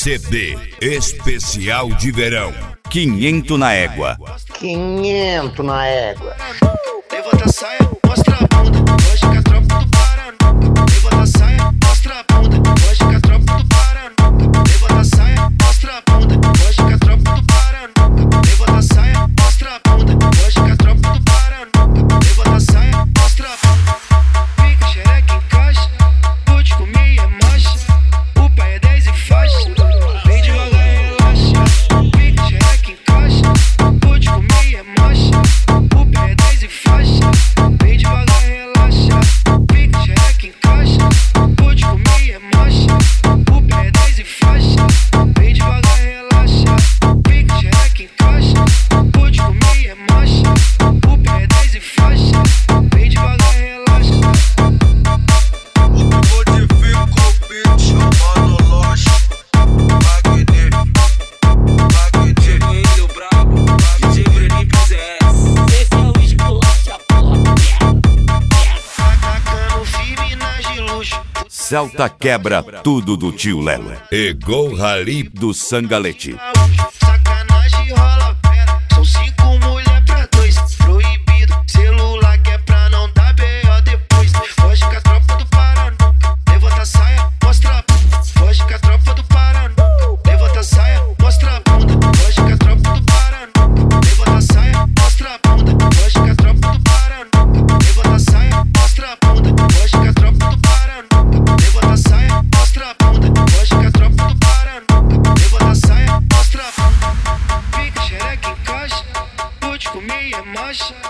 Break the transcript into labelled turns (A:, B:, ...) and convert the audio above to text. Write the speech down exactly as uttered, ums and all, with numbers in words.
A: C D especial de verão.
B: quinhentos na égua.
C: quinhentos na égua.
D: Levanta a saia, mostra a bunda. Hoje que a tropa do Paraná. Levanta a saia, mostra a bunda. Hoje que a tropa do Paraná. Levanta a saia, mostra a bunda. Hoje que a tropa do Paraná. Levanta a saia, mostra a bunda. Hoje que a tropa do Paraná. Levanta a saia, mostra a bunda. Fica xereca em caixa, pode comer e é marcha. O pai é dez e faixa. Vem devagar e relaxa. Fica xereca em caixa, pode comer e é marcha. O pai é dez e faixa. Vem devagar e relaxa. Fica xereca em caixa, pode comer e é marcha. O pai é dez e faixa. Vem devagar e relaxa. Fica xereca em caixa, pode comer e é marcha. O pai é dez e faixa. Vem devagar e relaxa.
B: Celta quebra tudo do tio Lelo.
A: E Gol Rally
B: Do Sangalete.
D: Sacanagem rola pera. São cinco mulher pra dois. Proibido, celular que é pra não dar B O depois. Foge com a tropa do Paraná. Levanta a saia, mostra a bunda. Foge com a tropa do Paraná. Levanta a saia, mostra a bunda. Foge com a tropa do Paraná. Levanta a saia, mostra a bunda. Foge com a tropa do Paraná. Levanta a saia, mostra a bunda. Foge com a tropa do Paraná. Levanta a saia, mostra a bunda. Foge com a tropa do Paraná. Levanta a saia, mostra a bunda. Fica xereca em caixa, pode comer e é marcha.